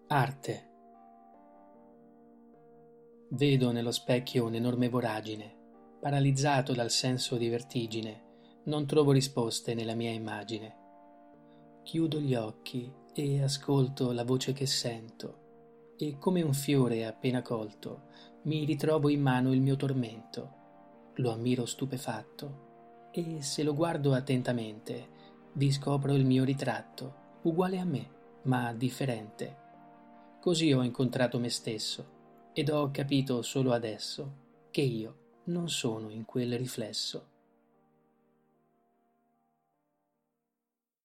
Arte. Vedo nello specchio un'enorme voragine, paralizzato dal senso di vertigine, non trovo risposte nella mia immagine. Chiudo gli occhi e ascolto la voce che sento, e come un fiore appena colto, mi ritrovo in mano il mio tormento. Lo ammiro stupefatto, e se lo guardo attentamente, vi scopro il mio ritratto, uguale a me, ma differente. Così ho incontrato me stesso ed ho capito solo adesso che io non sono in quel riflesso.